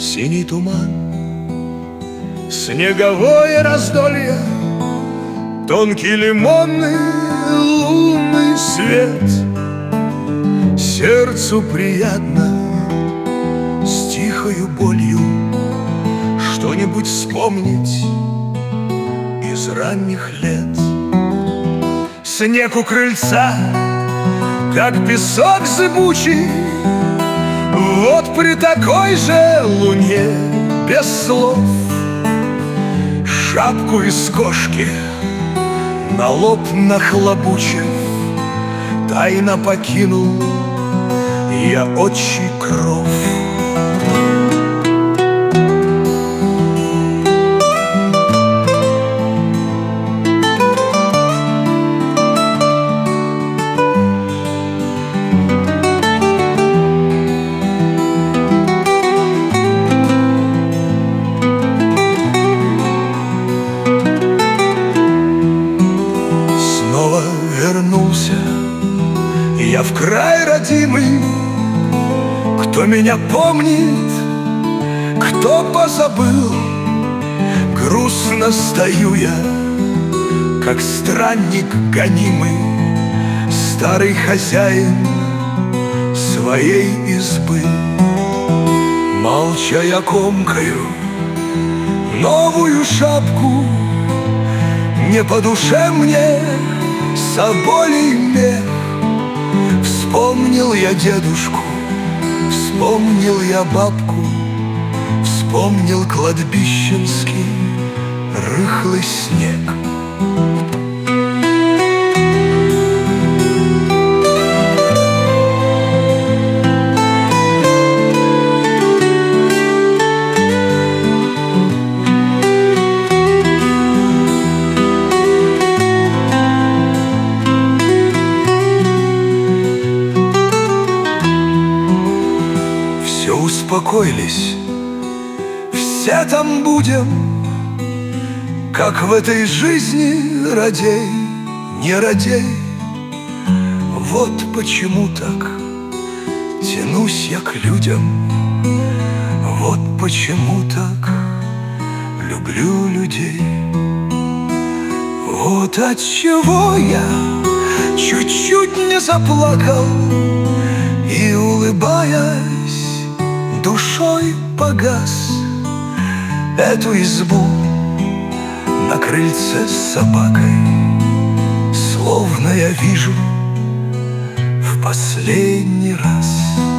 синий туман, снеговое раздолье, тонкий лимонный лунный свет. Сердцу приятно с тихою болью что-нибудь вспомнить из ранних лет. Снег у крыльца, как песок зыбучий, вот при такой же луне без слов. Шапку из кошки на лоб нахлобучив, тайно покинул я отчий кров. Вернулся я в край родимый. Кто меня помнит, кто позабыл, грустно стою я, как странник гонимый, старый хозяин своей избы. Молча я комкаю новую шапку, не по душе мне соболей мех. Вспомнил я дедушку, вспомнил я бабку, вспомнил кладбищенский рыхлый снег. Успокоились, все там будем, как в этой жизни, радей, не радей. Вот почему так тянусь я к людям, вот почему так люблю людей. Вот отчего я чуть-чуть не заплакал и, улыбаясь, душой погас. Эту избу на крыльце с собакой словно я вижу в последний раз.